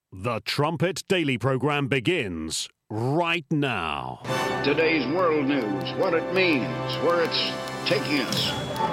The Trumpet Daily program begins right now. Today's world news, what it means, where it's taking us.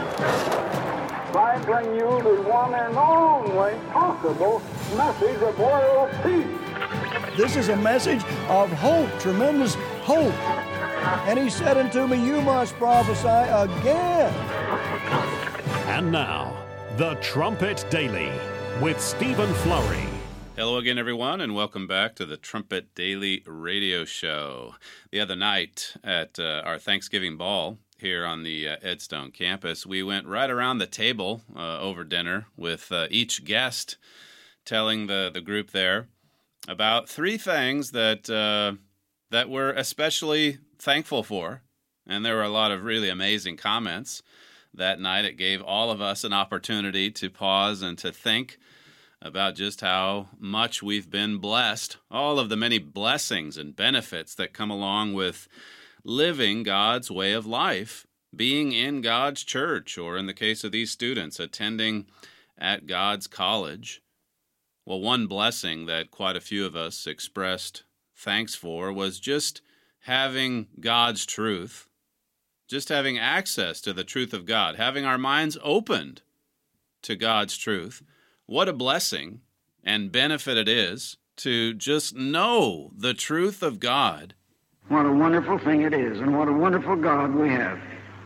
I bring you the one and only possible message of world peace. This is a message of hope, tremendous hope. And he said unto me, you must prophesy again. And now, The Trumpet Daily with Stephen Flurry. Hello again, everyone, and welcome back to the Trumpet Daily Radio Show. The other night at our Thanksgiving ball here on the Edstone campus, we went right around the table over dinner with each guest telling the group there about three things that we're especially thankful for. And there were a lot of really amazing comments that night. It gave all of us an opportunity to pause and to think about just how much we've been blessed, all of the many blessings and benefits that come along with living God's way of life, being in God's church, or in the case of these students, attending at God's college. Well, one blessing that quite a few of us expressed thanks for was just having God's truth, just having access to the truth of God, having our minds opened to God's truth. What a blessing and benefit it is to just know the truth of God. What a wonderful thing it is, and what a wonderful God we have.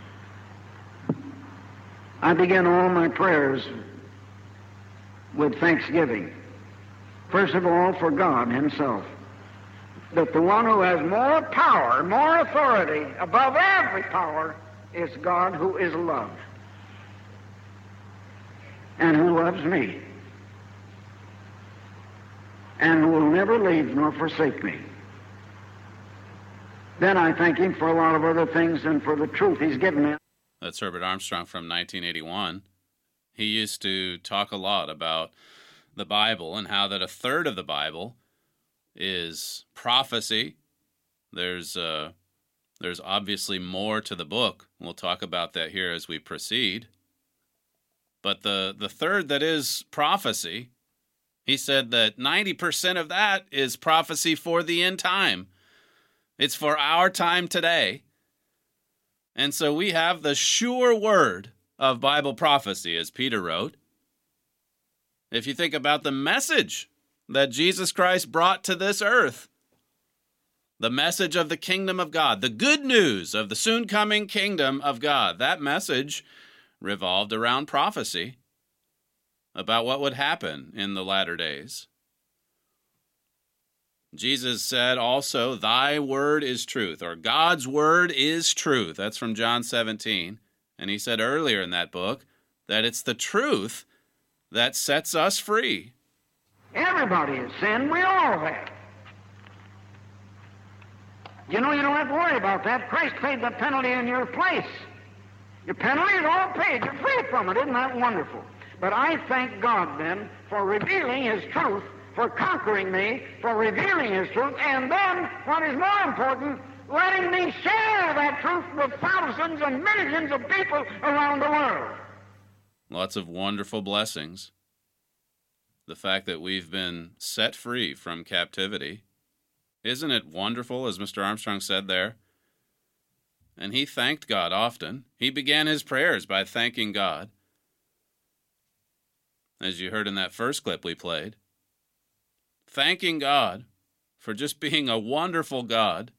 I begin all my prayers with thanksgiving. First of all, for God Himself. That the one who has more power, more authority above every power is God, who is love, and who loves me, and who will never leave nor forsake me. Then I thank Him for a lot of other things and for the truth He's given me. That's Herbert Armstrong from 1981. He used to talk a lot about the Bible and how that a third of the Bible is prophecy. There's obviously more to the book. We'll talk about that here as we proceed. But the third that is prophecy, he said that 90% of that is prophecy for the end time. It's for our time today. And so we have the sure word of Bible prophecy, as Peter wrote. If you think about the message that Jesus Christ brought to this earth, the message of the kingdom of God, the good news of the soon coming kingdom of God, that message revolved around prophecy about what would happen in the latter days. Jesus said also, thy word is truth, or God's word is truth. That's from John 17. And he said earlier in that book that it's the truth that sets us free. Everybody has sinned. We all have. You know, you don't have to worry about that. Christ paid the penalty in your place. Your penalty is all paid. You're free from it. Isn't that wonderful? But I thank God then for revealing His truth, for conquering me, for revealing His truth, and then, what is more important, letting me share that truth with thousands and millions of people around the world. Lots of wonderful blessings. The fact that we've been set free from captivity. Isn't it wonderful, as Mr. Armstrong said there? And he thanked God often. He began his prayers by thanking God. As you heard in that first clip we played. Thanking God for just being a wonderful God.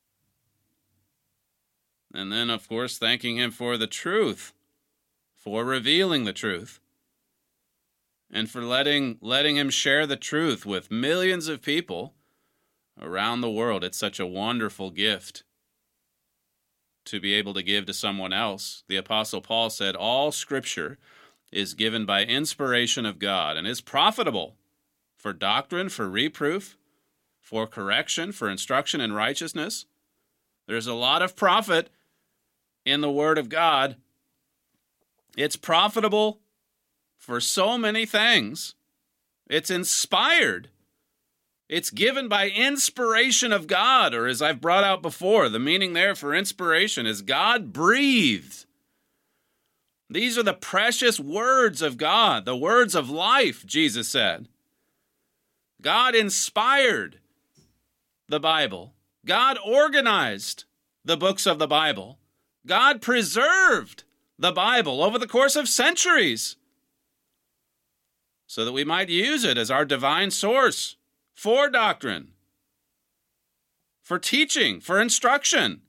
And then, of course, thanking Him for the truth, for revealing the truth, and for letting Him share the truth with millions of people around the world. It's such a wonderful gift to be able to give to someone else. The Apostle Paul said, all Scripture is given by inspiration of God and is profitable for doctrine, for reproof, for correction, for instruction in righteousness. There's a lot of profit in the Word of God. It's profitable for so many things. It's inspired. It's given by inspiration of God, or as I've brought out before, the meaning there for inspiration is God breathed. These are the precious words of God, the words of life, Jesus said. God inspired the Bible. God organized the books of the Bible. God preserved the Bible over the course of centuries so that we might use it as our divine source for doctrine, for teaching, for instruction.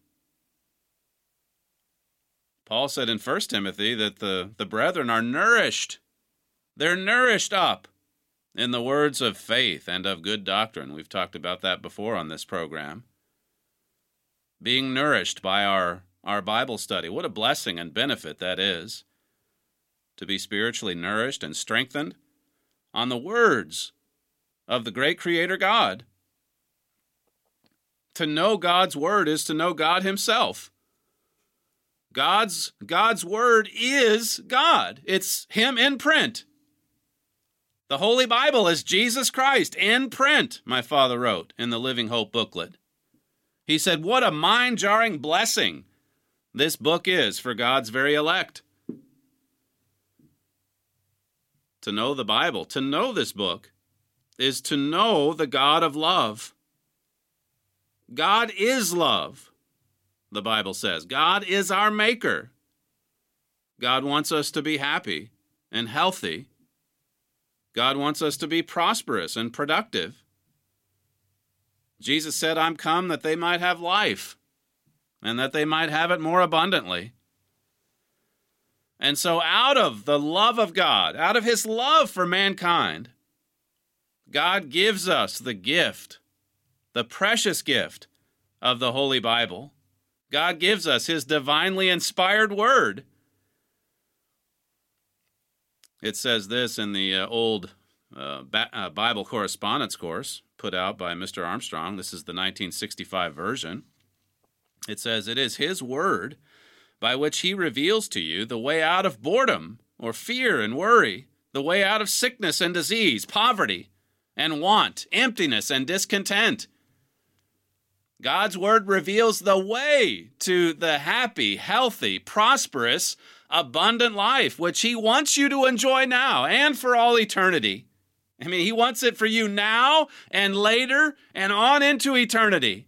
Paul said in 1 Timothy that the brethren are nourished. They're nourished up in the words of faith and of good doctrine. We've talked about that before on this program. Being nourished by our Bible study. What a blessing and benefit that is, to be spiritually nourished and strengthened on the words of the great Creator God. To know God's Word is to know God Himself. God's Word is God. It's Him in print. The Holy Bible is Jesus Christ in print, my father wrote in the Living Hope booklet. He said, what a mind-jarring blessing this book is for God's very elect. To know the Bible, to know this book, is to know the God of love. God is love, the Bible says. God is our maker. God wants us to be happy and healthy. God wants us to be prosperous and productive. Jesus said, I'm come that they might have life, and that they might have it more abundantly. And so out of the love of God, out of His love for mankind, God gives us the gift, the precious gift of the Holy Bible. God gives us His divinely inspired Word. It says this in the old Bible correspondence course put out by Mr. Armstrong. This is the 1965 version. It says, it is His Word by which He reveals to you the way out of boredom or fear and worry, the way out of sickness and disease, poverty and want, emptiness and discontent. God's Word reveals the way to the happy, healthy, prosperous, abundant life, which He wants you to enjoy now and for all eternity. I mean, He wants it for you now and later and on into eternity.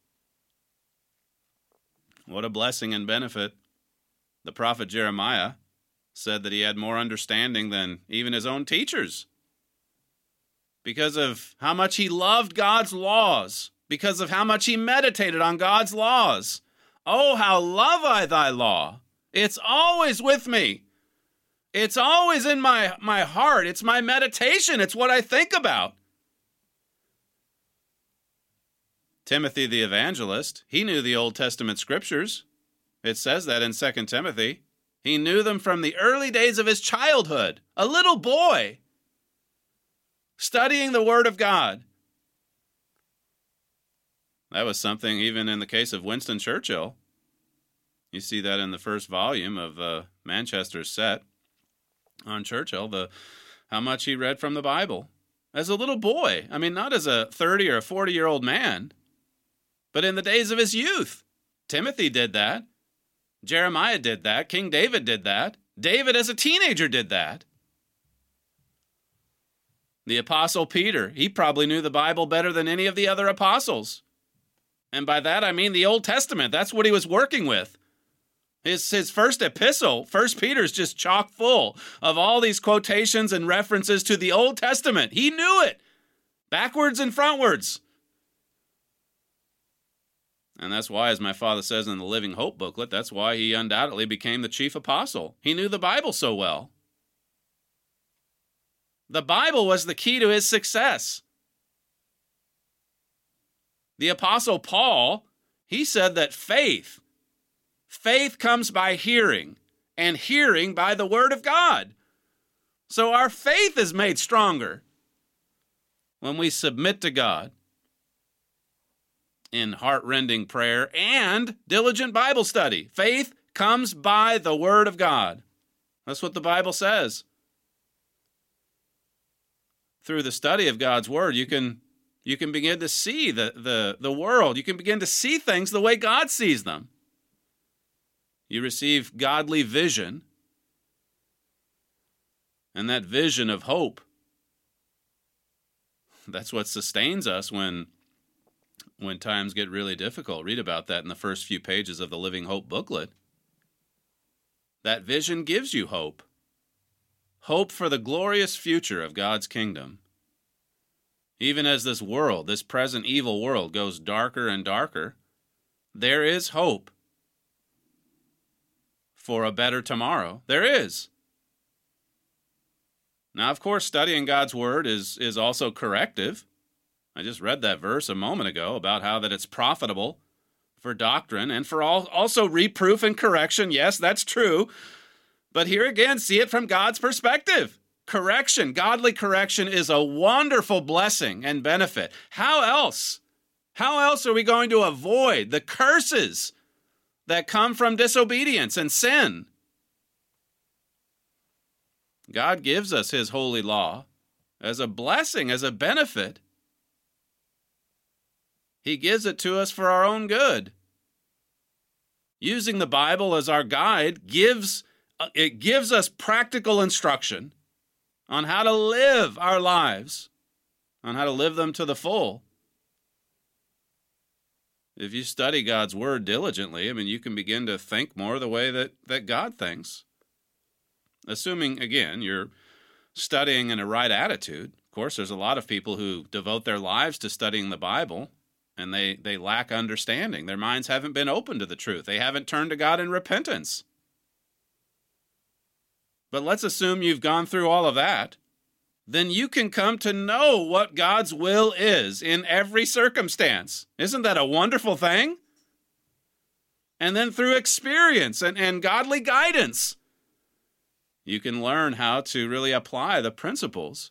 What a blessing and benefit. The prophet Jeremiah said that he had more understanding than even his own teachers because of how much he loved God's laws, because of how much he meditated on God's laws. Oh, how love I thy law. It's always with me. It's always in my heart. It's my meditation. It's what I think about. Timothy the evangelist, he knew the Old Testament scriptures. It says that in 2 Timothy. He knew them from the early days of his childhood, a little boy, studying the Word of God. That was something even in the case of Winston Churchill. You see that in the first volume of Manchester's set on Churchill, how much he read from the Bible as a little boy. I mean, not as a 30 or a 40-year-old man, but in the days of his youth. Timothy did that. Jeremiah did that. King David did that. David as a teenager did that. The Apostle Peter, he probably knew the Bible better than any of the other apostles. And by that I mean the Old Testament. That's what he was working with. His first epistle, 1 Peter's just chock full of all these quotations and references to the Old Testament. He knew it, backwards and frontwards. And that's why, as my father says in the Living Hope booklet, that's why he undoubtedly became the chief apostle. He knew the Bible so well. The Bible was the key to his success. The Apostle Paul, he said that faith comes by hearing, and hearing by the Word of God. So our faith is made stronger when we submit to God in heart-rending prayer and diligent Bible study. Faith comes by the Word of God. That's what the Bible says. Through the study of God's Word, you can begin to see the world. You can begin to see things the way God sees them. You receive godly vision, and that vision of hope That's what sustains us when times get really difficult. Read about that in the first few pages of the Living Hope booklet. That vision gives you hope. Hope for the glorious future of God's kingdom. Even as this world, this present evil world, goes darker and darker, there is hope for a better tomorrow. There is. Now, of course, studying God's Word is also corrective. I just read that verse a moment ago about how that it's profitable for doctrine and for also reproof and correction. Yes, that's true. But here again, see it from God's perspective. Correction, godly correction, is a wonderful blessing and benefit. How else are we going to avoid the curses that come from disobedience and sin? God gives us his holy law as a blessing, as a benefit. He gives it to us for our own good. Using the Bible as our guide gives us practical instruction on how to live our lives, on how to live them to the full. If you study God's Word diligently, you can begin to think more the way that God thinks. Assuming, again, you're studying in a right attitude. Of course, there's a lot of people who devote their lives to studying the Bible, and they lack understanding. Their minds haven't been open to the truth. They haven't turned to God in repentance. But let's assume you've gone through all of that. Then you can come to know what God's will is in every circumstance. Isn't that a wonderful thing? And then through experience and godly guidance, you can learn how to really apply the principles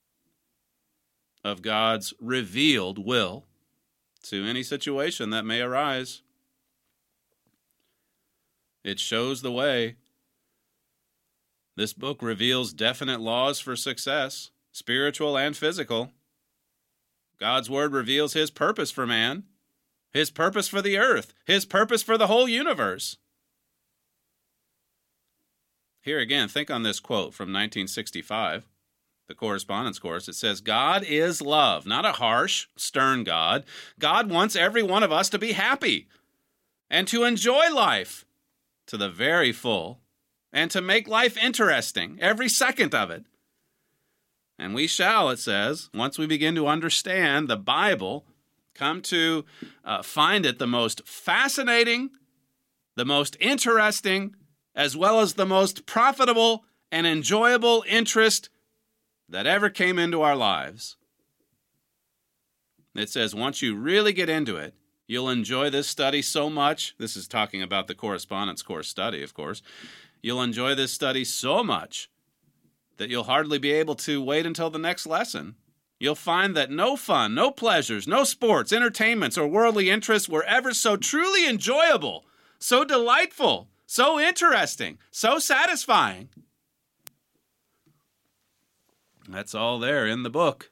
of God's revealed will to any situation that may arise. It shows the way. This book reveals definite laws for success, spiritual and physical. God's Word reveals his purpose for man, his purpose for the earth, his purpose for the whole universe. Here again, think on this quote from 1965, the correspondence course. It says, God is love, not a harsh, stern God. God wants every one of us to be happy and to enjoy life to the very full and to make life interesting, every second of it. And we shall, it says, once we begin to understand the Bible, come to find it the most fascinating, the most interesting, as well as the most profitable and enjoyable interest that ever came into our lives. It says once you really get into it, you'll enjoy this study so much. This is talking about the correspondence course study, of course. You'll enjoy this study so much that you'll hardly be able to wait until the next lesson. You'll find that no fun, no pleasures, no sports, entertainments, or worldly interests were ever so truly enjoyable, so delightful, so interesting, so satisfying. That's all there in the book.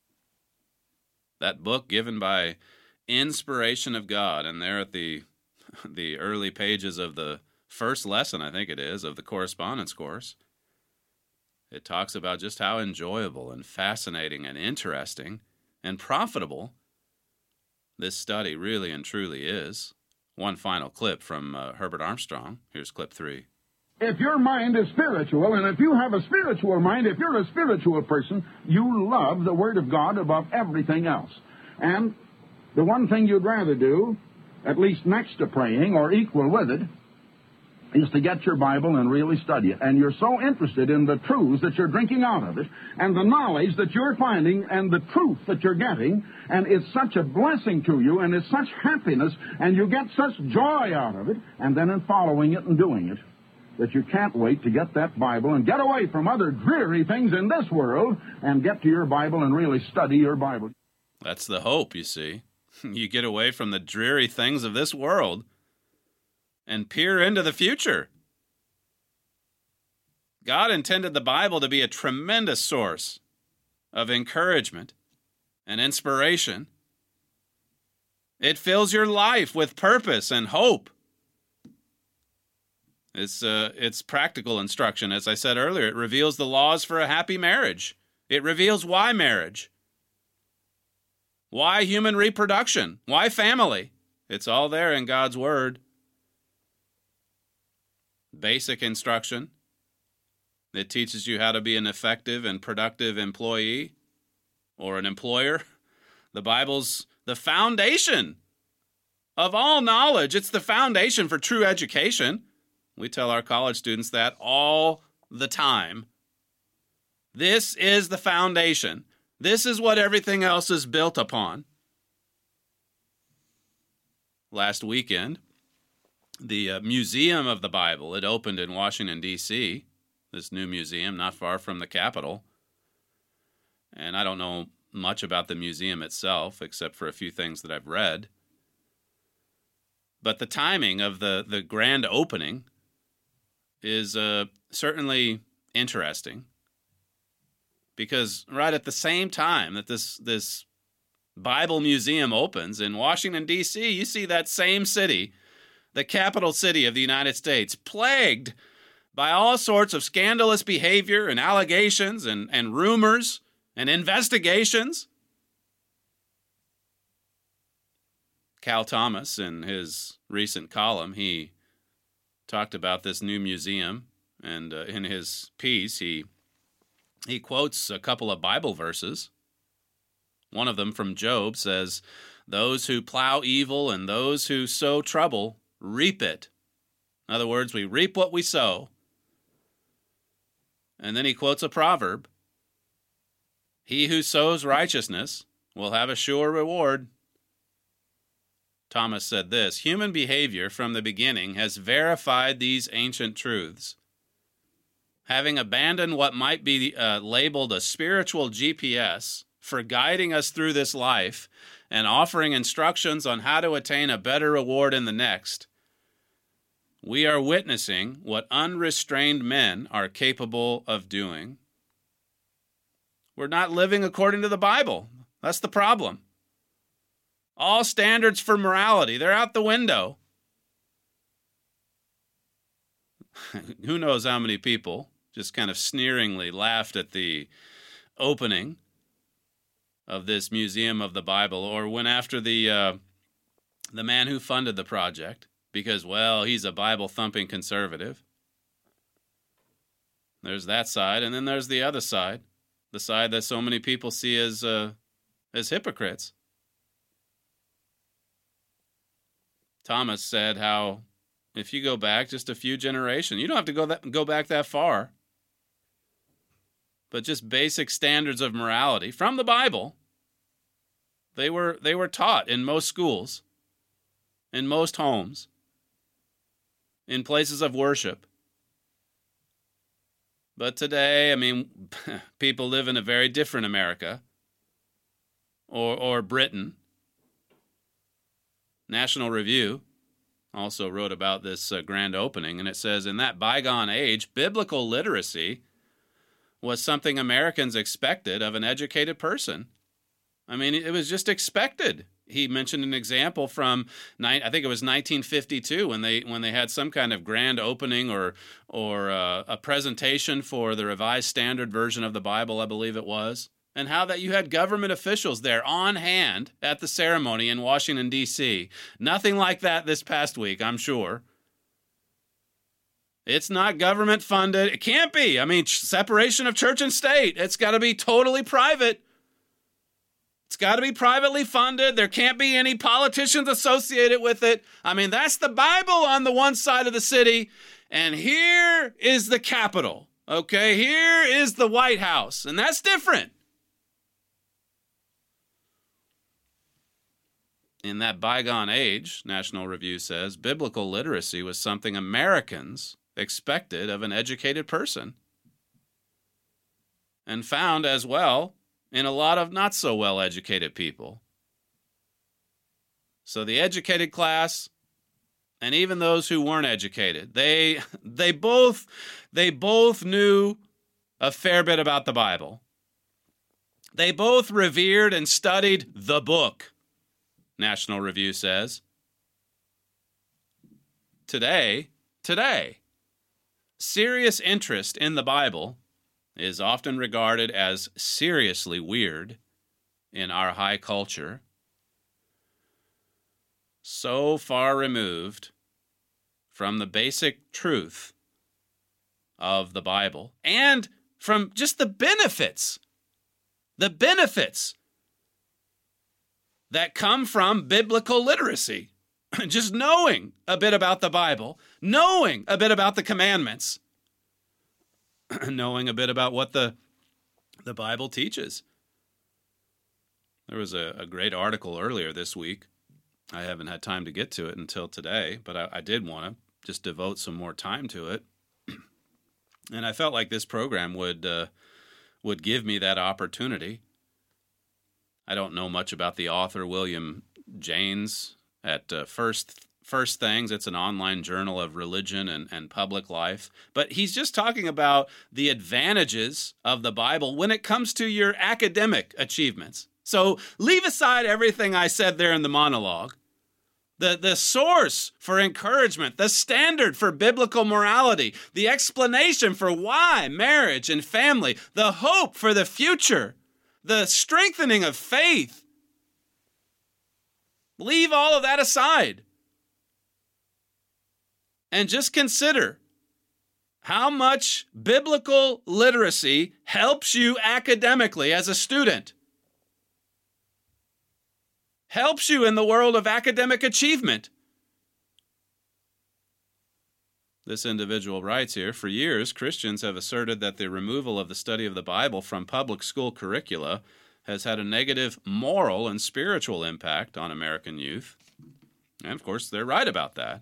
That book given by inspiration of God, and there at the early pages of the first lesson, I think it is, of the correspondence course, it talks about just how enjoyable and fascinating and interesting and profitable this study really and truly is. One final clip from Herbert Armstrong. Here's clip 3. If your mind is spiritual, and if you have a spiritual mind, if you're a spiritual person, you love the Word of God above everything else. And the one thing you'd rather do, at least next to praying or equal with it, is to get your Bible and really study it. And you're so interested in the truths that you're drinking out of it, and the knowledge that you're finding, and the truth that you're getting, and it's such a blessing to you, and it's such happiness, and you get such joy out of it, and then in following it and doing it, that you can't wait to get that Bible and get away from other dreary things in this world and get to your Bible and really study your Bible. That's the hope, you see. You get away from the dreary things of this world and peer into the future. God intended the Bible to be a tremendous source of encouragement and inspiration. It fills your life with purpose and hope. It's practical instruction. As I said earlier, it reveals the laws for a happy marriage. It reveals why marriage Why human reproduction? Why family? It's all there in God's Word. Basic instruction. It teaches you how to be an effective and productive employee or an employer. The Bible's the foundation of all knowledge. It's the foundation for true education. We tell our college students that all the time. This is the foundation. This is what everything else is built upon. Last weekend, the Museum of the Bible, it opened in Washington, D.C., this new museum not far from the Capitol. And I don't know much about the museum itself, except for a few things that I've read. But the timing of the grand opening is certainly interesting, because right at the same time that this Bible museum opens in Washington, D.C., you see that same city, the capital city of the United States, plagued by all sorts of scandalous behavior and allegations and rumors and investigations. Cal Thomas, in his recent column, he talked about this new museum, and in his piece, he quotes a couple of Bible verses. One of them from Job says, "Those who plow evil and those who sow trouble reap it." In other words, we reap what we sow. And then he quotes a proverb, "He who sows righteousness will have a sure reward." Thomas said this, "Human behavior from the beginning has verified these ancient truths. Having abandoned what might be labeled a spiritual GPS for guiding us through this life and offering instructions on how to attain a better reward in the next, we are witnessing what unrestrained men are capable of doing." We're not living according to the Bible. That's the problem. All standards for morality, they're out the window. Who knows how many people just kind of sneeringly laughed at the opening of this Museum of the Bible, or went after the man who funded the project because, well, he's a Bible-thumping conservative. There's that side, and then there's the other side, the side that so many people see as hypocrites. Thomas said how if you go back just a few generations, you don't have to go back that far, but just basic standards of morality from the Bible, they were taught in most schools, in most homes, in places of worship. But today, I mean, people live in a very different America or Britain. National Review also wrote about this grand opening, and it says, in that bygone age, biblical literacy was something Americans expected of an educated person. I mean, it was just expected. He mentioned an example from, I think it was 1952, when they had some kind of grand opening or a presentation for the Revised Standard Version of the Bible, I believe it was, and how that you had government officials there on hand at the ceremony in Washington, D.C. Nothing like that this past week, I'm sure. It's not government funded. It can't be. I mean, separation of church and state. It's got to be totally private. It's got to be privately funded. There can't be any politicians associated with it. I mean, that's the Bible on the one side of the city, and here is the Capitol. Okay, here is the White House, and that's different. In that bygone age, National Review says, biblical literacy was something Americans expected of an educated person, and found as well in a lot of not so well educated people. So the educated class and even those who weren't educated, they both knew a fair bit about the Bible. They both revered and studied the book, National Review says. Today, serious interest in the Bible is often regarded as seriously weird in our high culture so far removed from the basic truth of the Bible and from just the benefits that come from biblical literacy. Just knowing a bit about the Bible, knowing a bit about the commandments, knowing a bit about what the Bible teaches. There was a great article earlier this week. I haven't had time to get to it until today, but I did want to just devote some more time to it. And I felt like this program would give me that opportunity. I don't know much about the author, William James, at First Things. It's an online journal of religion and public life. But he's just talking about the advantages of the Bible when it comes to your academic achievements. So leave aside everything I said there in the monologue. The source for encouragement, the standard for biblical morality, the explanation for why marriage and family, the hope for the future, the strengthening of faith. Leave all of that aside and just consider how much biblical literacy helps you academically as a student. Helps you in the world of academic achievement. This individual writes here, for years, Christians have asserted that the removal of the study of the Bible from public school curricula has had a negative moral and spiritual impact on American youth. And of course, they're right about that.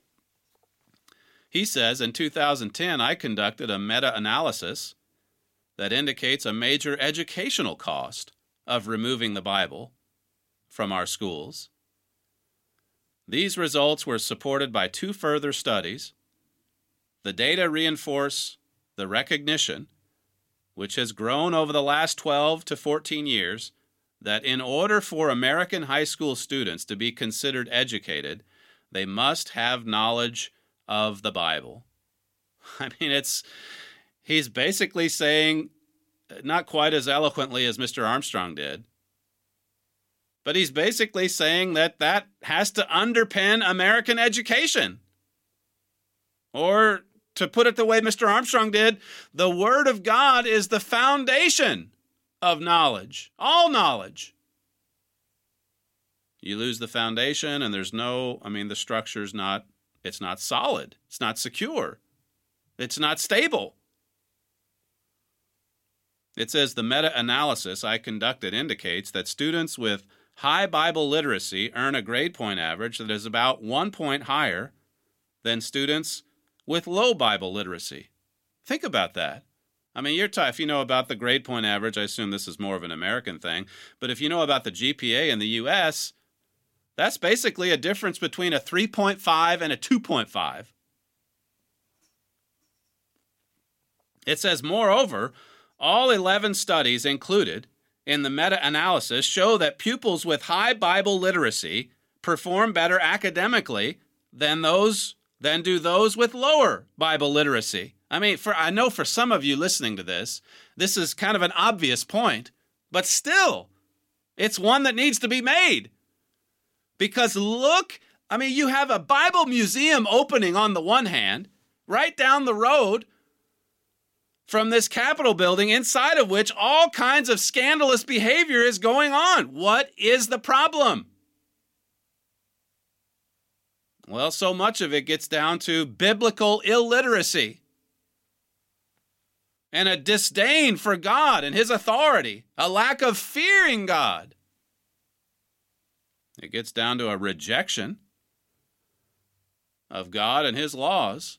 He says, in 2010, I conducted a meta-analysis that indicates a major educational cost of removing the Bible from our schools. These results were supported by 2 further studies. The data reinforce the recognition, which has grown over the last 12 to 14 years, that in order for American high school students to be considered educated, they must have knowledge of the Bible. I mean, he's basically saying, not quite as eloquently as Mr. Armstrong did, but he's basically saying that has to underpin American education. Or, to put it the way Mr. Armstrong did, the Word of God is the foundation of knowledge, all knowledge. You lose the foundation and the structure's it's not solid, it's not secure, it's not stable. It says the meta-analysis I conducted indicates that students with high Bible literacy earn a grade point average that is about 1 point higher than students with low Bible literacy. Think about that. I mean, if you know about the grade point average, I assume this is more of an American thing, but if you know about the GPA in the U.S., that's basically a difference between a 3.5 and a 2.5. It says, moreover, all 11 studies included in the meta-analysis show that pupils with high Bible literacy perform better academically than do those with lower Bible literacy. I mean, I know for some of you listening to this is kind of an obvious point, but still, it's one that needs to be made. Because you have a Bible museum opening on the one hand, right down the road from this Capitol building, inside of which all kinds of scandalous behavior is going on. What is the problem? Well, so much of it gets down to biblical illiteracy and a disdain for God and His authority, a lack of fearing God. It gets down to a rejection of God and His laws,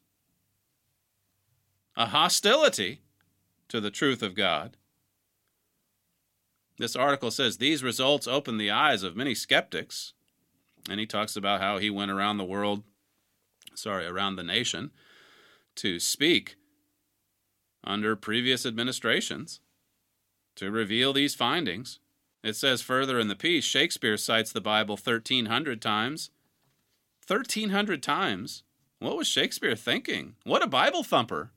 a hostility to the truth of God. This article says these results open the eyes of many skeptics, and he talks about how he went around the nation to speak under previous administrations to reveal these findings. It says further in the piece, Shakespeare cites the Bible 1,300 times. 1,300 times? What was Shakespeare thinking? What a Bible thumper.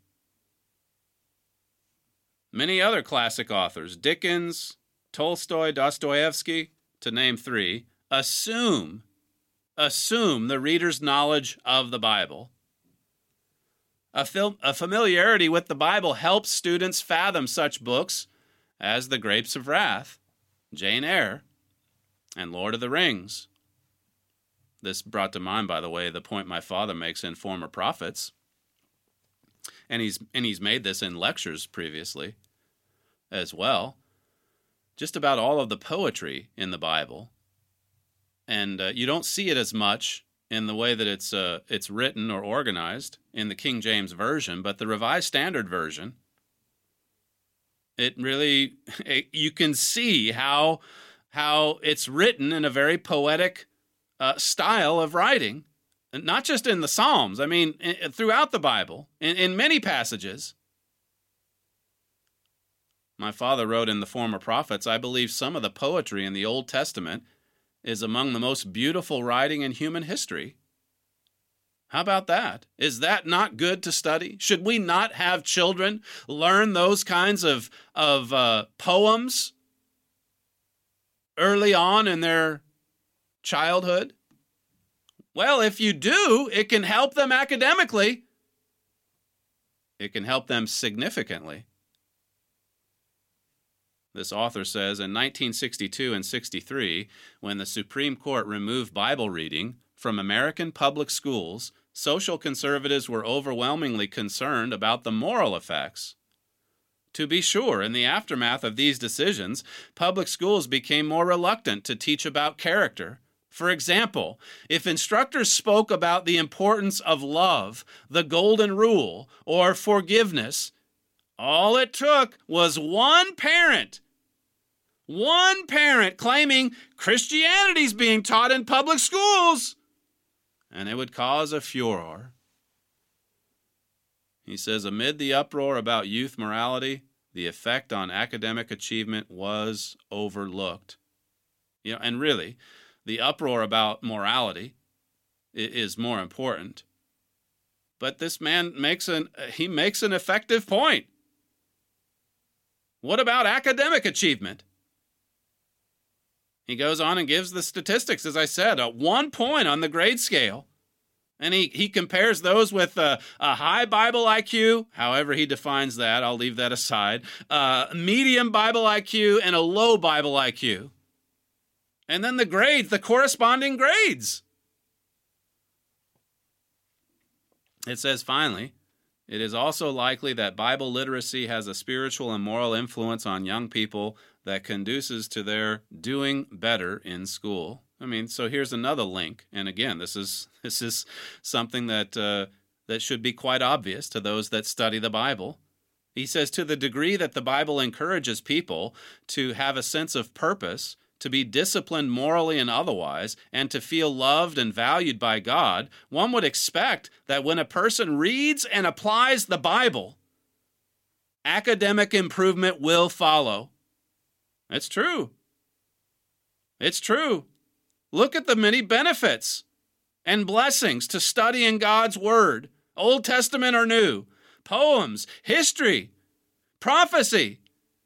Many other classic authors, Dickens, Tolstoy, Dostoevsky, to name 3, assume assume the reader's knowledge of the Bible. A familiarity with the Bible helps students fathom such books as The Grapes of Wrath, Jane Eyre, and Lord of the Rings. This brought to mind, by the way, the point my father makes in Former Prophets. And he's made this in lectures previously as well. Just about all of the poetry in the Bible. And you don't see it as much in the way that it's written or organized in the King James Version, but the Revised Standard Version, you can see how it's written in a very poetic style of writing, not just in the Psalms. I mean, throughout the Bible, in many passages. My father wrote in the Former Prophets, I believe some of the poetry in the Old Testament is among the most beautiful writing in human history. How about that? Is that not good to study? Should we not have children learn those kinds of poems early on in their childhood? Well, if you do, it can help them academically. It can help them significantly. This author says, in 1962 and 63, when the Supreme Court removed Bible reading from American public schools, social conservatives were overwhelmingly concerned about the moral effects. To be sure, in the aftermath of these decisions, public schools became more reluctant to teach about character. For example, if instructors spoke about the importance of love, the golden rule, or forgiveness, all it took was one parent claiming Christianity's being taught in public schools, and it would cause a furor. He says, amid the uproar about youth morality, the effect on academic achievement was overlooked. And really, the uproar about morality is more important. But this man makes an effective point. What about academic achievement? He goes on and gives the statistics, as I said, 1 point on the grade scale. And he compares those with a high Bible IQ, however he defines that, I'll leave that aside, medium Bible IQ, and a low Bible IQ. And then the grades, the corresponding grades. It says, finally, it is also likely that Bible literacy has a spiritual and moral influence on young people that conduces to their doing better in school. I mean, so here's another link. And again, this is something that should be quite obvious to those that study the Bible. He says, to the degree that the Bible encourages people to have a sense of purpose, to be disciplined morally and otherwise, and to feel loved and valued by God, one would expect that when a person reads and applies the Bible, academic improvement will follow. It's true. It's true. Look at the many benefits and blessings to studying God's Word, Old Testament or New, poems, history, prophecy.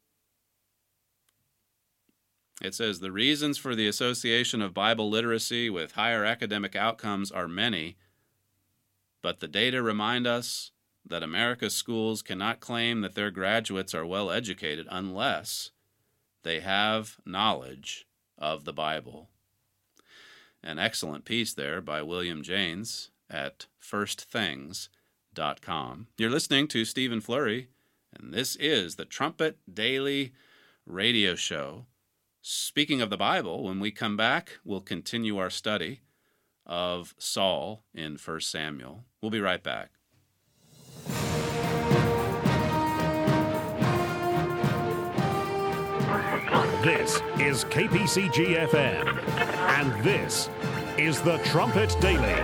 It says, the reasons for the association of Bible literacy with higher academic outcomes are many, but the data remind us that America's schools cannot claim that their graduates are well educated unless they have knowledge of the Bible. An excellent piece there by William Janes at firstthings.com. You're listening to Stephen Flurry, and this is the Trumpet Daily Radio Show. Speaking of the Bible, when we come back, we'll continue our study of Saul in 1 Samuel. We'll be right back. This is KPCG-FM, and this is the Trumpet Daily.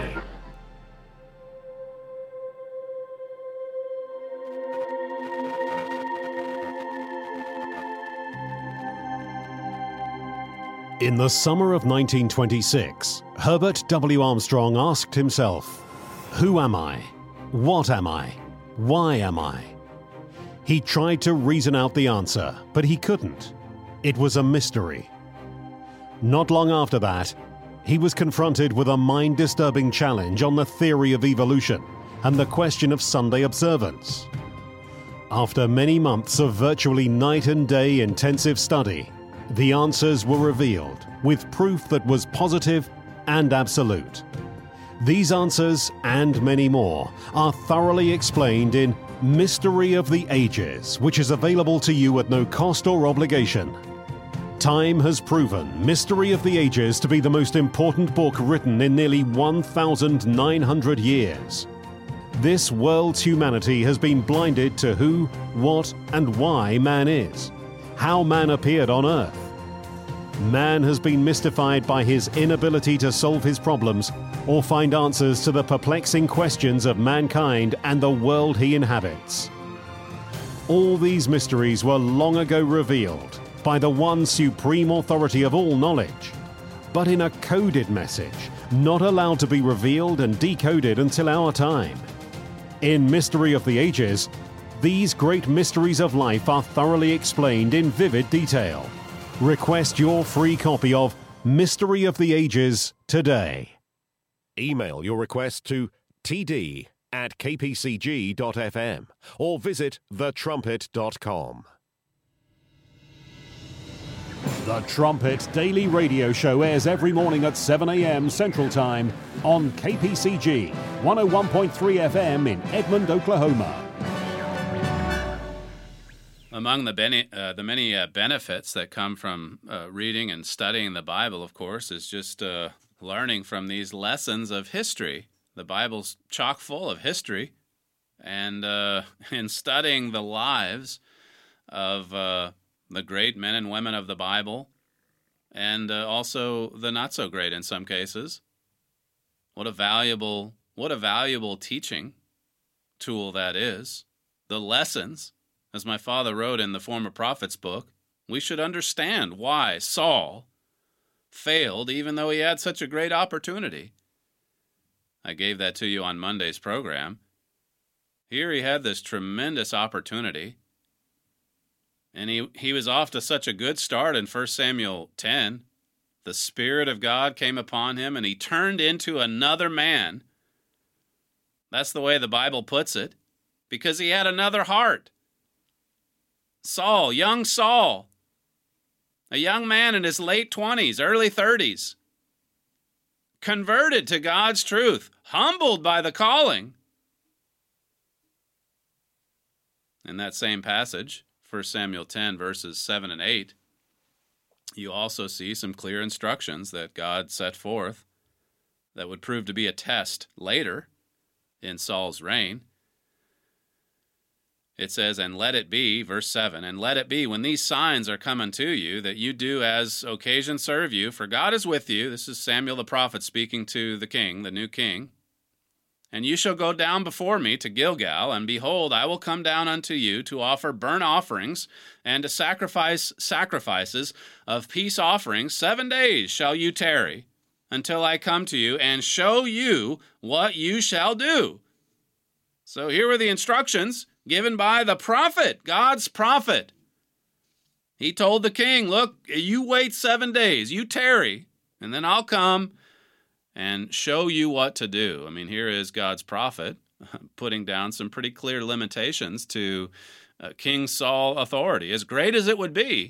In the summer of 1926, Herbert W. Armstrong asked himself, who am I? What am I? Why am I? He tried to reason out the answer, but he couldn't. It was a mystery. Not long after that, he was confronted with a mind-disturbing challenge on the theory of evolution and the question of Sunday observance. After many months of virtually night and day intensive study, the answers were revealed with proof that was positive and absolute. These answers, and many more, are thoroughly explained in Mystery of the Ages, which is available to you at no cost or obligation. Time has proven Mystery of the Ages to be the most important book written in nearly 1,900 years. This world's humanity has been blinded to who, what, and why man is, how man appeared on earth. Man has been mystified by his inability to solve his problems or find answers to the perplexing questions of mankind and the world he inhabits. All these mysteries were long ago revealed by the one supreme authority of all knowledge, but in a coded message, not allowed to be revealed and decoded until our time. In Mystery of the Ages, these great mysteries of life are thoroughly explained in vivid detail. Request your free copy of Mystery of the Ages today. Email your request to td@kpcg.fm or visit thetrumpet.com. The Trumpet Daily Radio Show airs every morning at 7 a.m. Central Time on KPCG 101.3 FM in Edmond, Oklahoma. Among the many benefits that come from reading and studying the Bible, of course, is just learning from these lessons of history. The Bible's chock full of history, and in studying the lives of the great men and women of the Bible, and also the not so great in some cases. What a valuable teaching tool that is. The lessons, as my father wrote in the Former Prophets book, we should understand why Saul failed even though he had such a great opportunity. I gave that to you on Monday's program. Here he had this tremendous opportunity, and he was off to such a good start in 1 Samuel 10. The Spirit of God came upon him, and he turned into another man. That's the way the Bible puts it, because he had another heart. Saul, young Saul, a young man in his late 20s, early 30s, converted to God's truth, humbled by the calling. In that same passage, 1 Samuel 10, verses 7 and 8, you also see some clear instructions that God set forth that would prove to be a test later in Saul's reign. It says, and let it be, verse 7, and let it be when these signs are come unto you, that you do as occasion serve you, for God is with you. This is Samuel the prophet speaking to the king, the new king. And you shall go down before me to Gilgal, and behold, I will come down unto you to offer burnt offerings and to sacrifice sacrifices of peace offerings. 7 days shall you tarry until I come to you and show you what you shall do. So here were the instructions given by the prophet, God's prophet. He told the king, look, you wait 7 days, you tarry, and then I'll come and show you what to do. I mean, here is God's prophet putting down some pretty clear limitations to King Saul authority. As great as it would be,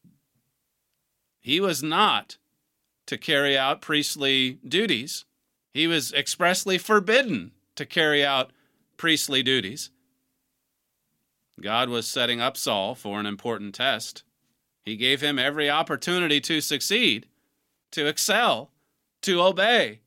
he was not to carry out priestly duties. He was expressly forbidden to carry out priestly duties. God was setting up Saul for an important test. He gave him every opportunity to succeed, to excel, to obey.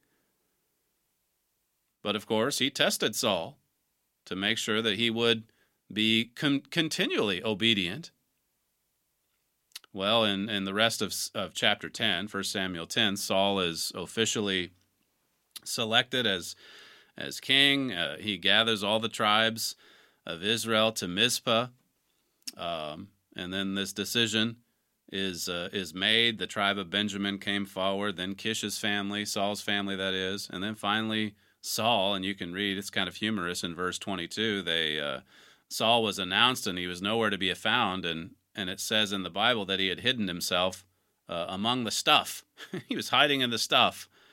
But of course, he tested Saul to make sure that he would be continually obedient. Well, in the rest of chapter 10, 1 Samuel 10, Saul is officially selected as king. He gathers all the tribes of Israel to Mizpah, and then this decision is made. The tribe of Benjamin came forward, then Kish's family, Saul's family that is, and then finally Saul, and you can read, it's kind of humorous in verse 22, Saul was announced and he was nowhere to be found, and it says in the Bible that he had hidden himself among the stuff. He was hiding in the stuff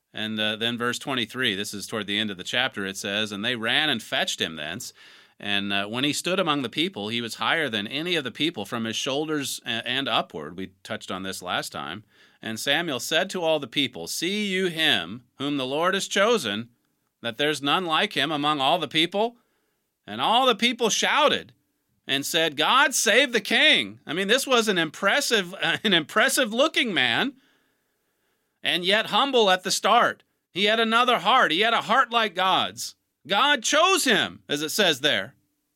And then verse 23, this is toward the end of the chapter, it says, "And they ran and fetched him thence. And when he stood among the people, he was higher than any of the people from his shoulders and upward." We touched on this last time. "And Samuel said to all the people, See you him whom the Lord has chosen, that there's none like him among all the people? And all the people shouted and said, God save the king." I mean, this was an impressive looking man, and yet humble at the start. He had another heart. He had a heart like God's. God chose him, as it says there.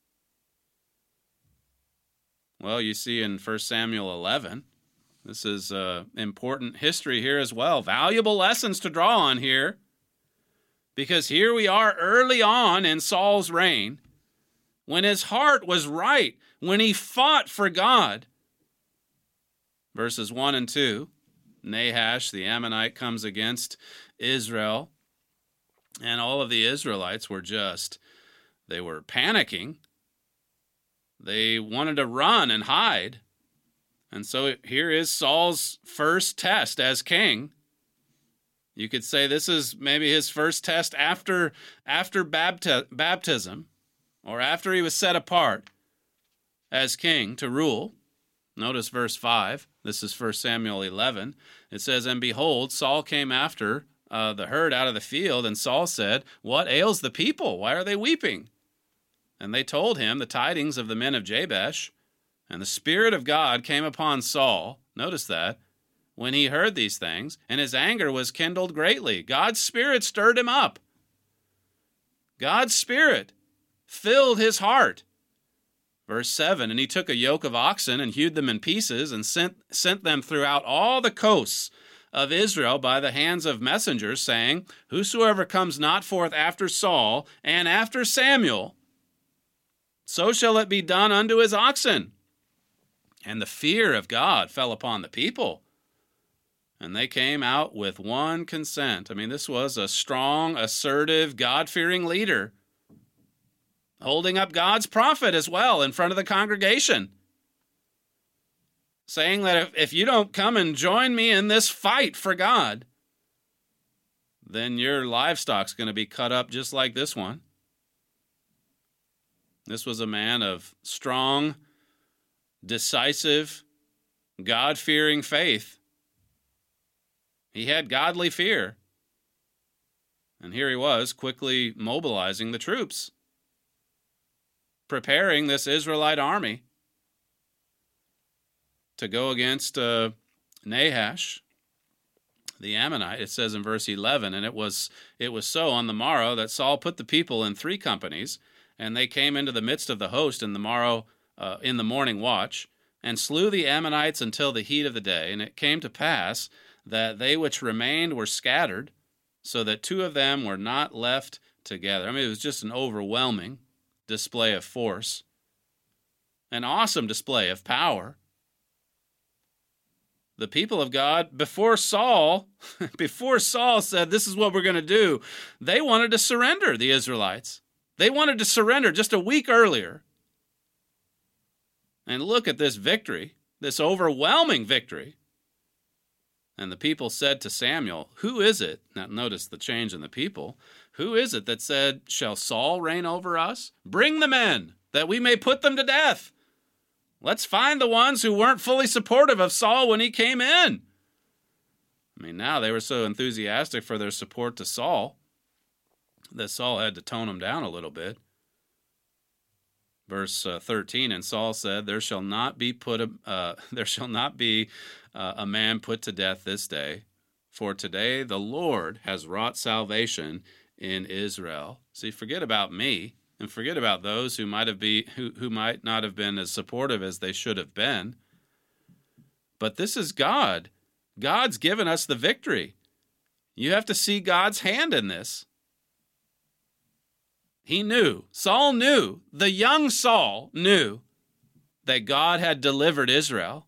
Well, you see in 1 Samuel 11, this is important history here as well. Valuable lessons to draw on here, because here we are early on in Saul's reign, when his heart was right, when he fought for God. Verses 1 and 2, Nahash, the Ammonite, comes against Israel, and all of the Israelites were they were panicking. They wanted to run and hide. And so here is Saul's first test as king. You could say this is maybe his first test after baptism, or after he was set apart as king to rule. Notice verse 5. This is 1 Samuel 11. It says, "And behold, Saul came after the herd out of the field, and Saul said, What ails the people? Why are they weeping? And they told him the tidings of the men of Jabesh. And the Spirit of God came upon Saul," notice that, "when he heard these things, and his anger was kindled greatly." God's Spirit stirred him up. God's Spirit filled his heart. Verse 7, "And he took a yoke of oxen and hewed them in pieces and sent them throughout all the coasts of Israel by the hands of messengers, saying, Whosoever comes not forth after Saul and after Samuel, so shall it be done unto his oxen. And the fear of God fell upon the people, and they came out with one consent." I mean, this was a strong, assertive, God-fearing leader, holding up God's prophet as well in front of the congregation, saying that if you don't come and join me in this fight for God, then your livestock's going to be cut up just like this one. This was a man of strong, decisive, God-fearing faith. He had godly fear. And here he was, quickly mobilizing the troops, preparing this Israelite army to go against Nahash, the Ammonite. It says in verse 11, "And it was so on the morrow that Saul put the people in 3 companies, and they came into the midst of the host in the morning watch, and slew the Ammonites until the heat of the day. And it came to pass that they which remained were scattered, so that 2 of them were not left together." I mean, it was just an overwhelming display of force, an awesome display of power. The people of God, before Saul said, this is what we're going to do, they wanted to surrender, the Israelites. They wanted to surrender just a week earlier. And look at this victory, this overwhelming victory. "And the people said to Samuel, Who is it?" Now notice the change in the people. "Who is it that said, Shall Saul reign over us? Bring the men, that we may put them to death. Let's find the ones who weren't fully supportive of Saul when he came in." I mean, now they were so enthusiastic for their support to Saul that Saul had to tone them down a little bit. Verse 13, "And Saul said, There shall not be a man put to death this day, for today the Lord has wrought salvation in Israel." See, forget about me, and forget about those who might not have been as supportive as they should have been. But this is God. God's given us the victory. You have to see God's hand in this. Saul knew, the young Saul knew that God had delivered Israel.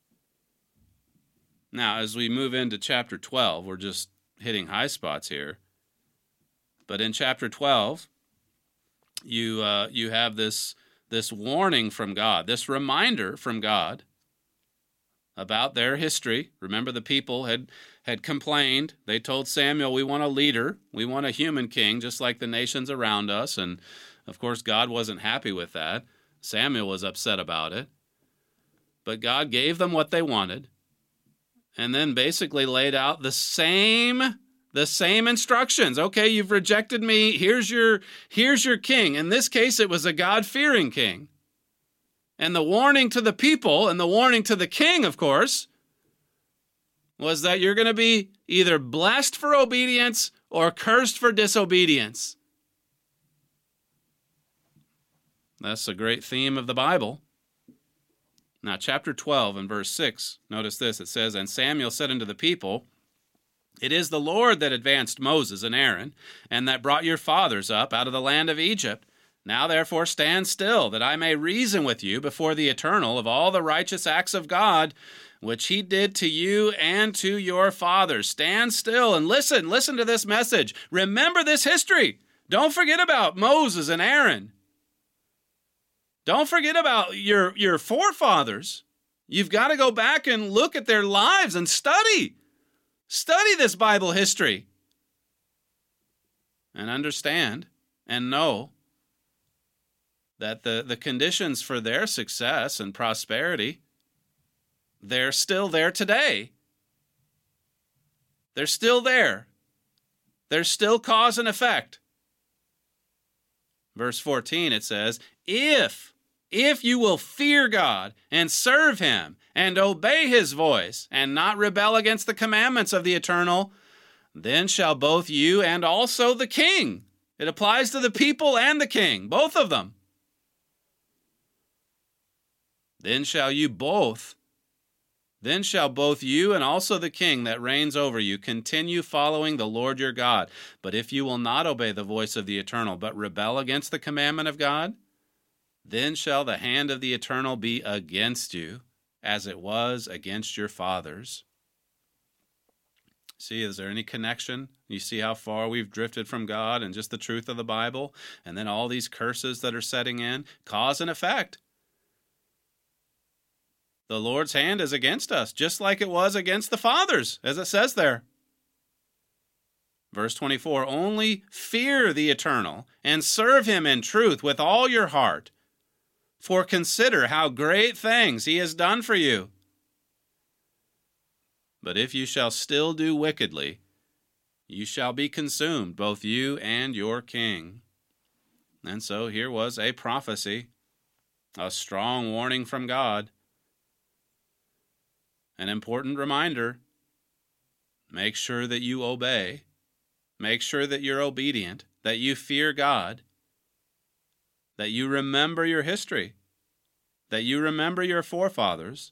Now, as we move into chapter 12, we're just hitting high spots here. But in chapter 12, you have this warning from God, this reminder from God about their history. Remember, the people had complained. They told Samuel, we want a leader. We want a human king, just like the nations around us. And, of course, God wasn't happy with that. Samuel was upset about it. But God gave them what they wanted, and then basically laid out the same instructions. Okay, you've rejected me. Here's your king. In this case, it was a God-fearing king. And the warning to the people, and the warning to the king, of course, was that you're going to be either blessed for obedience or cursed for disobedience. That's a great theme of the Bible. Now, chapter 12 and verse 6, notice this. It says, "And Samuel said unto the people, It is the Lord that advanced Moses and Aaron, and that brought your fathers up out of the land of Egypt. Now therefore stand still, that I may reason with you before the Eternal of all the righteous acts of God, which he did to you and to your fathers." Stand still and listen to this message. Remember this history. Don't forget about Moses and Aaron. Don't forget about your forefathers. You've got to go back and look at their lives and study. Study this Bible history. And understand and know that the conditions for their success and prosperity, they're still there today. They're still there. There's still cause and effect. Verse 14, it says, If you will fear God and serve him and obey his voice and not rebel against the commandments of the Eternal, then shall both you and also the king. It applies to the people and the king, both of them. Then shall both you and also the king that reigns over you continue following the Lord your God. But if you will not obey the voice of the Eternal, but rebel against the commandment of God, then shall the hand of the Eternal be against you, as it was against your fathers. See, is there any connection? You see how far we've drifted from God and just the truth of the Bible, and then all these curses that are setting in? Cause and effect. The Lord's hand is against us, just like it was against the fathers, as it says there. Verse 24, "Only fear the Eternal, and serve him in truth with all your heart. For consider how great things he has done for you. But if you shall still do wickedly, you shall be consumed, both you and your king." And so here was a prophecy, a strong warning from God. An important reminder: make sure that you obey. Make sure that you're obedient, that you fear God, that you remember your history, that you remember your forefathers.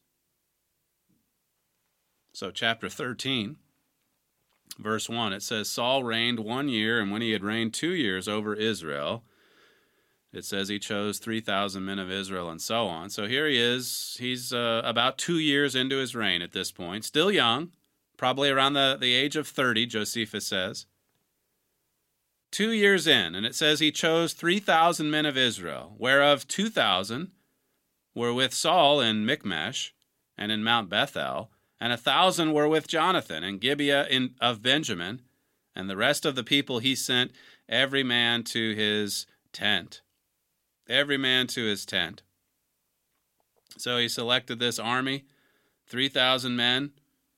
So chapter 13, verse 1, it says, "Saul reigned 1 year, and when he had reigned 2 years over Israel," it says he chose 3,000 men of Israel and so on. So here he is. He's about 2 years into his reign at this point. Still young, probably around the age of 30, Josephus says. 2 years in, and it says he chose 3,000 men of Israel, whereof 2,000 were with Saul in Michmash and in Mount Bethel, and 1,000 were with Jonathan in Gibeah of Benjamin, and the rest of the people he sent every man to his tent. Every man to his tent. So he selected this army, 3,000 men,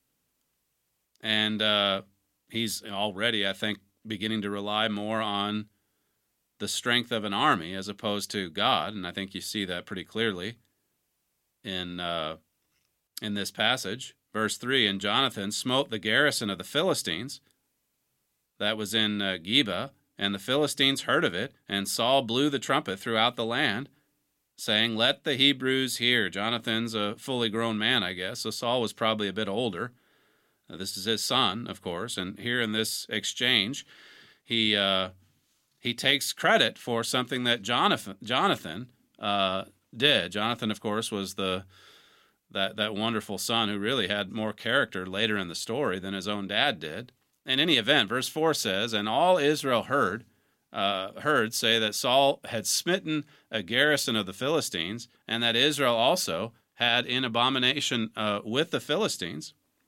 and he's already, I think, beginning to rely more on the strength of an army as opposed to God, and I think you see that pretty clearly in this passage. Verse 3, "And Jonathan smote the garrison of the Philistines that was in Geba, and the Philistines heard of it, and Saul blew the trumpet throughout the land, saying, Let the Hebrews hear." Jonathan's a fully grown man, I guess, so Saul was probably a bit older. This is his son, of course, and here in this exchange, he takes credit for something that Jonathan did. Jonathan, of course, was that wonderful son who really had more character later in the story than his own dad did. In any event, verse 4 says, "And all Israel heard say that Saul had smitten a garrison of the Philistines, and that Israel also had in abomination with the Philistines.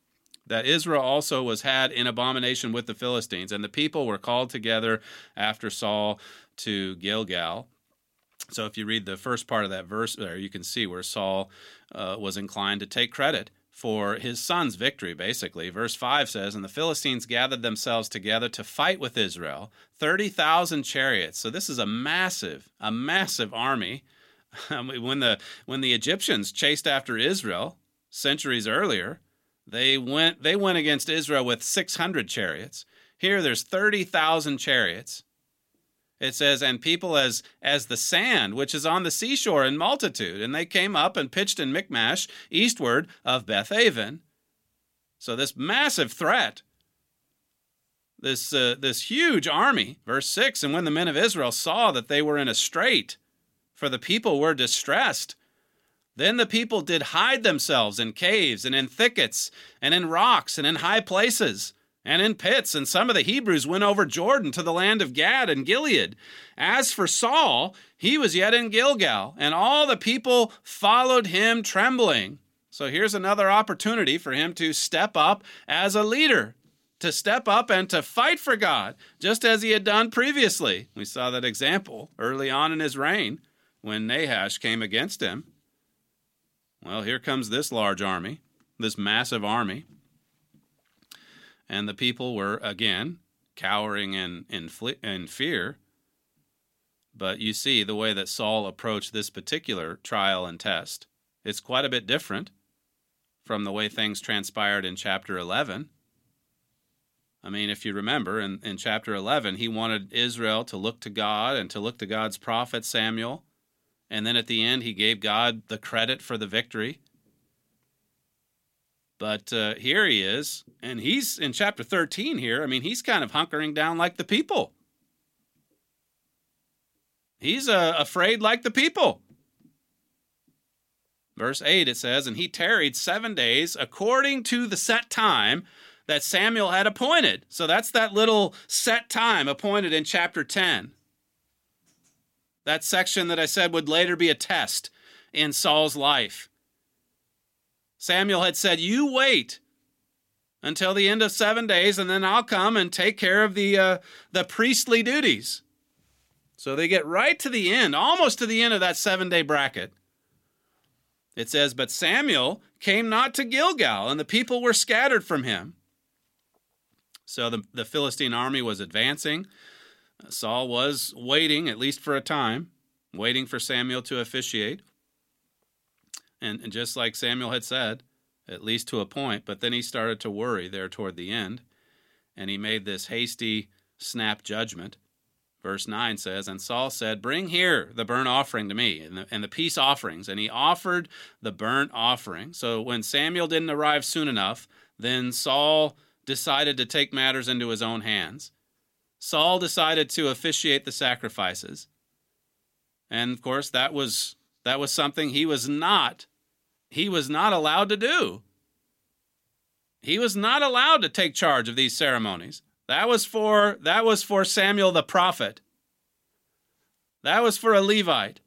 that Israel also was had in abomination with the Philistines, and the people were called together after Saul to Gilgal. So if you read the first part of that verse there, you can see where Saul was inclined to take credit for his son's victory, basically. Verse 5 says, "And the Philistines gathered themselves together to fight with Israel, 30,000 chariots." So this is a massive army. When the Egyptians chased after Israel centuries earlier, they went against Israel with 600 chariots. Here there's 30,000 chariots. It says, "And people as the sand, which is on the seashore in multitude. And they came up and pitched in Michmash, eastward of Bethaven." So this massive threat, this huge army, verse 6, "And when the men of Israel saw that they were in a strait, for the people were distressed, then the people did hide themselves in caves and in thickets and in rocks and in high places and in pits. And some of the Hebrews went over Jordan to the land of Gad and Gilead. As for Saul, he was yet in Gilgal, and all the people followed him trembling." So here's another opportunity for him to step up as a leader, to step up and to fight for God, just as he had done previously. We saw that example early on in his reign when Nahash came against him. Well, here comes this large army, this massive army. And the people were, again, cowering in fear. But you see the way that Saul approached this particular trial and test. It's quite a bit different from the way things transpired in chapter 11. I mean, if you remember, in chapter 11, he wanted Israel to look to God and to look to God's prophet Samuel. And then at the end, he gave God the credit for the victory. But here he is, and he's in chapter 13 here. I mean, he's kind of hunkering down like the people. He's afraid like the people. Verse 8, it says, "And he tarried 7 days according to the set time that Samuel had appointed." So that's that little set time appointed in chapter 10. That section that I said would later be a test in Saul's life. Samuel had said, "You wait until the end of 7 days, and then I'll come and take care of the priestly duties." So they get right to the end, almost to the end of that 7-day bracket. It says, "But Samuel came not to Gilgal, and the people were scattered from him." So the Philistine army was advancing. Saul was waiting, at least for a time, waiting for Samuel to officiate. And just like Samuel had said, at least to a point, but then he started to worry there toward the end, and he made this hasty snap judgment. Verse 9 says, "And Saul said, 'Bring here the burnt offering to me, and the peace offerings.' And he offered the burnt offering." So when Samuel didn't arrive soon enough, then Saul decided to take matters into his own hands. Saul decided to officiate the sacrifices. And of course, that was something he was not allowed to do. He was not allowed to take charge of these ceremonies. That was for Samuel the prophet. That was for a Levite.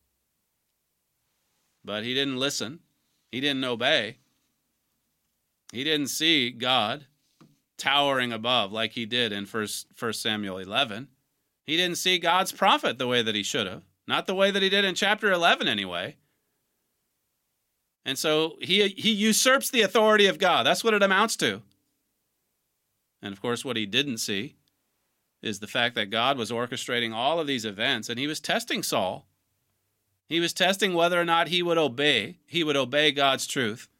But he didn't listen. He didn't obey. He didn't see God towering above like he did in 1 Samuel 11. He didn't see God's prophet the way that he should have. Not the way that he did in chapter 11 anyway. And so he usurps the authority of God. That's what it amounts to. And of course, what he didn't see is the fact that God was orchestrating all of these events, and he was testing Saul. He was testing whether or not he would obey. He would obey God's truth.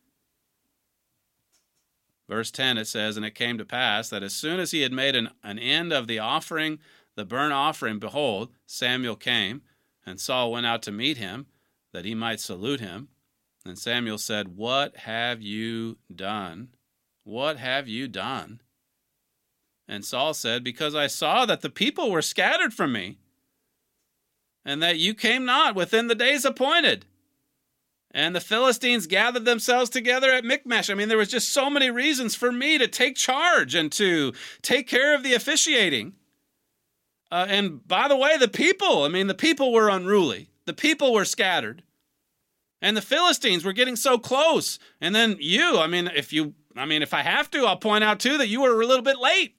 Verse 10, it says, "And it came to pass that as soon as he had made an end of the offering, the burnt offering, behold, Samuel came, and Saul went out to meet him, that he might salute him. And Samuel said, 'What have you done? What have you done?' And Saul said, 'Because I saw that the people were scattered from me, and that you came not within the days appointed. And the Philistines gathered themselves together at Michmash.'" I mean, there was just so many reasons for me to take charge and to take care of the officiating. And by the way, the people were unruly. The people were scattered. And the Philistines were getting so close. And then if you I mean, if I have to, I'll point out too that you were a little bit late.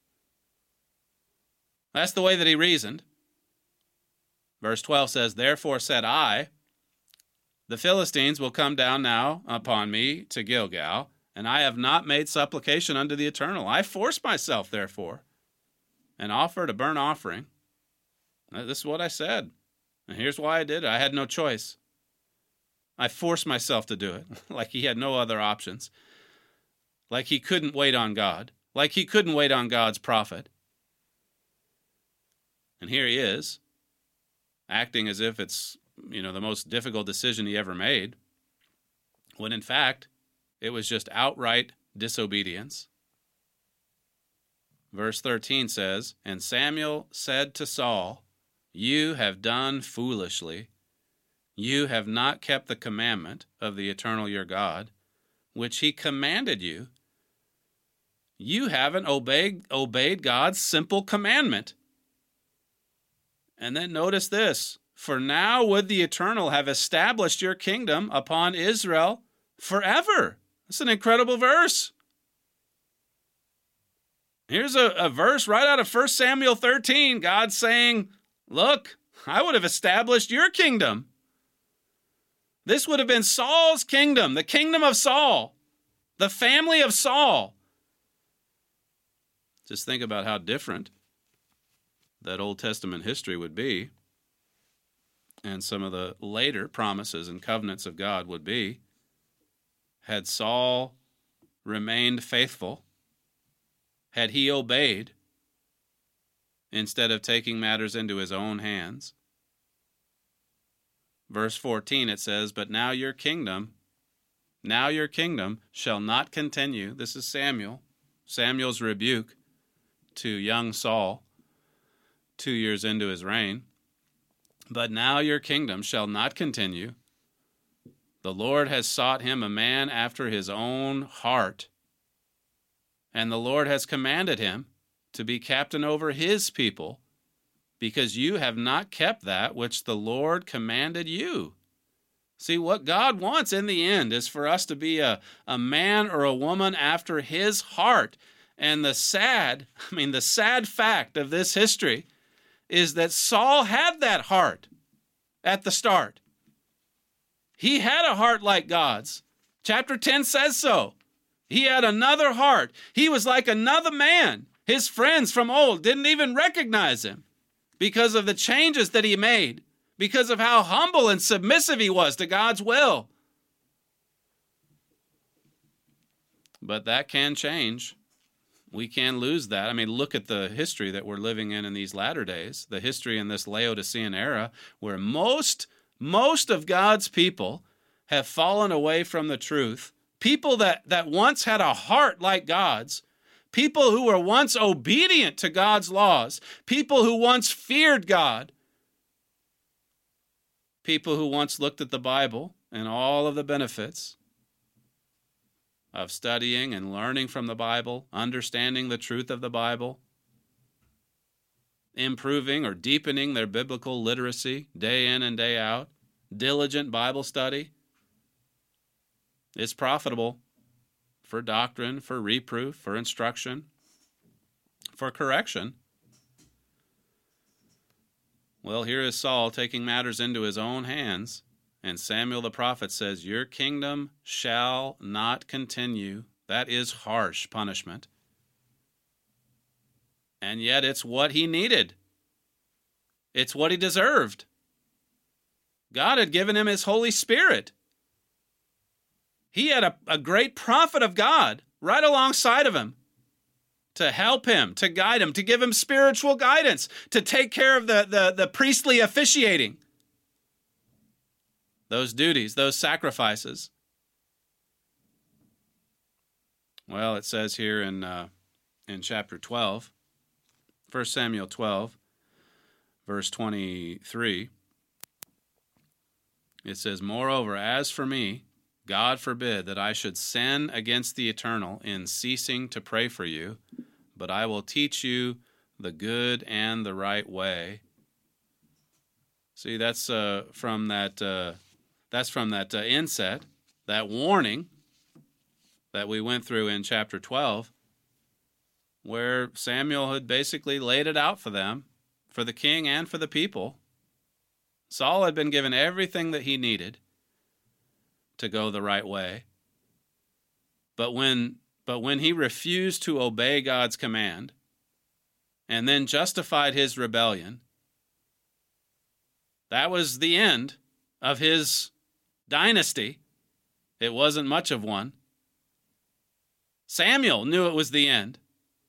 That's the way that he reasoned. Verse 12 says, therefore said I, the Philistines will come down now upon me to Gilgal, and I have not made supplication unto the Eternal. I forced myself, therefore, and offered a burnt offering. This is what I said. And here's why I did it. I had no choice. I forced myself to do it, like he had no other options. Like he couldn't wait on God. Like he couldn't wait on God's prophet. And here he is, acting as if it's, the most difficult decision he ever made, when in fact, it was just outright disobedience. Verse 13 says, and Samuel said to Saul, you have done foolishly. You have not kept the commandment of the Eternal your God, which he commanded you. You haven't obeyed God's simple commandment. And then notice this, for now would the Eternal have established your kingdom upon Israel forever. That's an incredible verse. Here's a verse right out of 1 Samuel 13. God saying, look, I would have established your kingdom. This would have been Saul's kingdom, the kingdom of Saul, the family of Saul. Just think about how different that Old Testament history would be, and some of the later promises and covenants of God would be, had Saul remained faithful, had he obeyed, instead of taking matters into his own hands. Verse 14, it says, but now your kingdom shall not continue. This is Samuel's rebuke to young Saul 2 years into his reign. But now your kingdom shall not continue. The Lord has sought him a man after his own heart, and the Lord has commanded him to be captain over his people, because you have not kept that which the Lord commanded you. See, what God wants in the end is for us to be a man or a woman after his heart. And the sad fact of this history is that Saul had that heart at the start. He had a heart like God's. Chapter 10 says so. He had another heart. He was like another man. His friends from old didn't even recognize him because of the changes that he made, because of how humble and submissive he was to God's will. But that can change. We can lose that. I mean, look at the history that we're living in these latter days, the history in this Laodicean era, where most of God's people have fallen away from the truth. People that once had a heart like God's, people who were once obedient to God's laws, people who once feared God, people who once looked at the Bible and all of the benefits of studying and learning from the Bible, understanding the truth of the Bible, improving or deepening their biblical literacy day in and day out, diligent Bible study. It's profitable for doctrine, for reproof, for instruction, for correction. Well, here is Saul taking matters into his own hands, and Samuel the prophet says, your kingdom shall not continue. That is harsh punishment. And yet it's what he needed. It's what he deserved. God had given him his Holy Spirit. He had a great prophet of God right alongside of him to help him, to guide him, to give him spiritual guidance, to take care of the priestly officiating. Those duties, those sacrifices. Well, it says here in chapter 12, 1 Samuel 12, verse 23, it says, moreover, as for me, God forbid that I should sin against the Eternal in ceasing to pray for you, but I will teach you the good and the right way. See, that's from that inset, that warning that we went through in chapter 12, where Samuel had basically laid it out for them, for the king and for the people. Saul had been given everything that he needed to go the right way. But when he refused to obey God's command and then justified his rebellion, that was the end of his dynasty. It wasn't much of one. Samuel knew it was the end.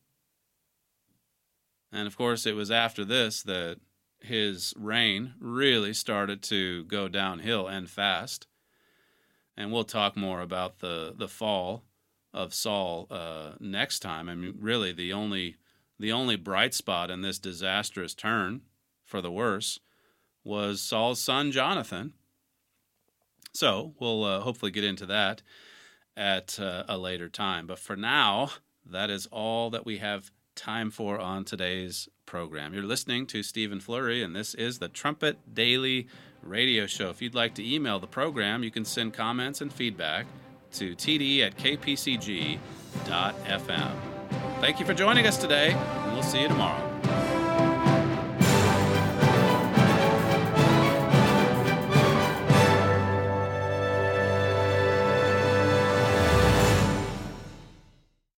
And of course, it was after this that his reign really started to go downhill and fast. And we'll talk more about the fall of Saul next time. I mean, really, the only bright spot in this disastrous turn for the worse was Saul's son Jonathan. So we'll hopefully get into that at a later time. But for now, that is all that we have time for on today's program. You're listening to Stephen Flurry, and this is the Trumpet Daily Radio Show. If you'd like to email the program, you can send comments and feedback to td@kpcg.fm. Thank you for joining us today, and we'll see you tomorrow.